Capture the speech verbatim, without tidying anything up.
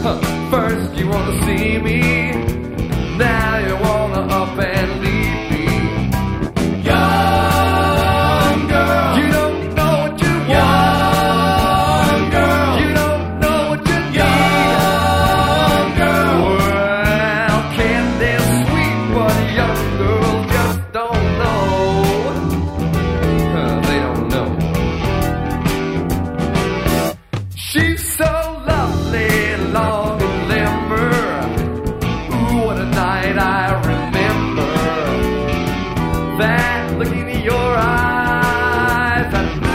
Huh. First you wanna see me, now you wanna up and leave me. Young girl, you don't know what you want. Young girl, you don't know what you need. Young girl, well, candy's sweet, but young girls just don't know. Uh, they don't know. She's so lovely, long and limber. Ooh, what a night I remember. That look in your eyes, I